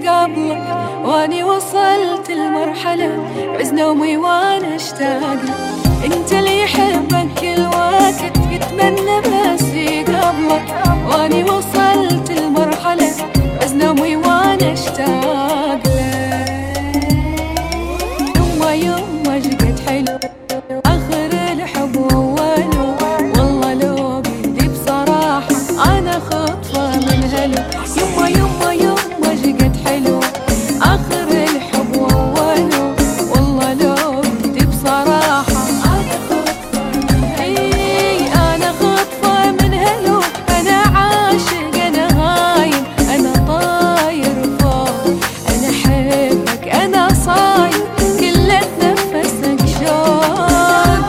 قبلك، واني وصلت المرحلة عز نومي وانا اشتاق. انت اللي يحبك كل وقت يتمنى بس قبلك، واني وصلت المرحلة عز نومي وانا اشتاق لك. يما يما شقد حلو اخر الحب واوله، والله لو بيدي بصراحة انا خطفة من هلو. يما يما يما شقد حلو اخر الحب واوله، والله لو بيدي بصراحة انا خطفة من هلو. انا خطفة من هلو، انا عاشق انا هايم، انا طاير فوق، انا حبك انا صايم، كل اتنفسك شوق.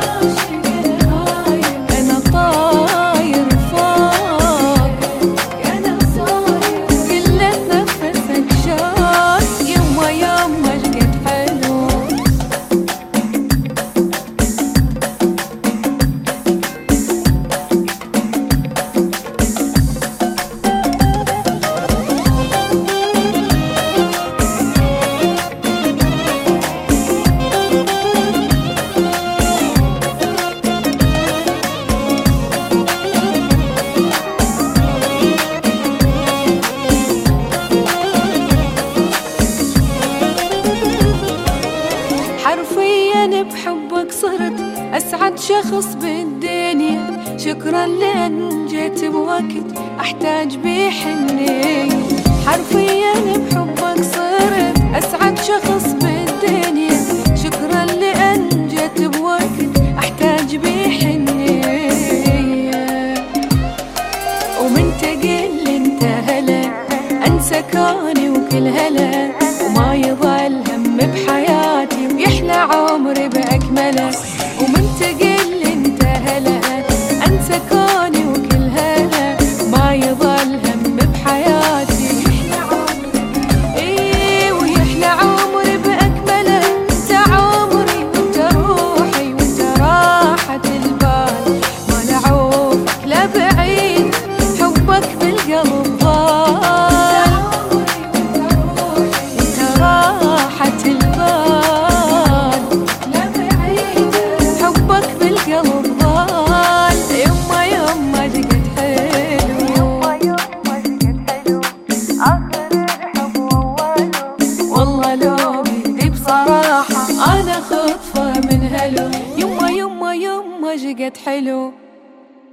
انا طاير فوق، انا صايم، كل اتنفسك شوق. يما يما شقد حلو. حرفيا بحبك صرت أسعد شخص بالدنيا، شكرا لأن جيت بوقت أحتاج بيه حنية. حرفيا بحبك صرت أسعد شخص بالدنيا، شكرا لأن جيت بوقت أحتاج بيه حنية. ومن تقل انت هلا أنسى كوني وكل هلا، وما يظل هم بحياتي ويحلى عمري بأكمله. ومن تقل انت هلا أنسى كوني وكل هلا، ما يظل هم بحياتي ويحلى عمري. ايه ويحلى عمري بأكمله. انت عمري وانت روحي وانت راحة البال، ما نعوفك لا بعيد حبك بالقلب ضال. انت راحة البال لا بعيد حبك بالقلب ضال. يما يما شقد حلو، يما يما شقد حلو اخر الحب واوله، والله لو بيدي بصراحة انا خطفة من هلو. يما يما يما شقد حلو.